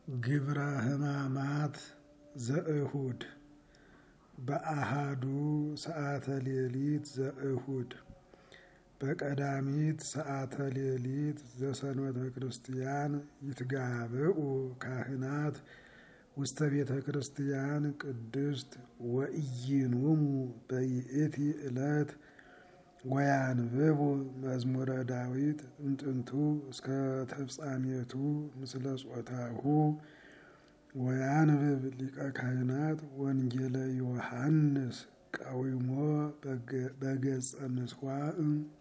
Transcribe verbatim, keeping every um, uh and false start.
ግብረ ሕማማት ዘእሁድ በአሃዱ ሰዓተ ሌሊት ዘእሁድ በቀዳሚት ሰዓተ ሌሊት ዘሰንበተ ክርስቲያን ይትጋብኡ ካህናት ውስተ ቤተ ክርስቲያን ቅድስት ወኢይኑሙ በይእቲ ዕለት ወያንብቡ መዝሙረ ዳዊት እምጥንቱ እስከ ተፍጻሜቱ ምስለ ጾታሁ ወያንብብ ሊቀ ካህናት ወንጌለ ዮሐንስ ቀዊሞ በገጸ ምስዋዕ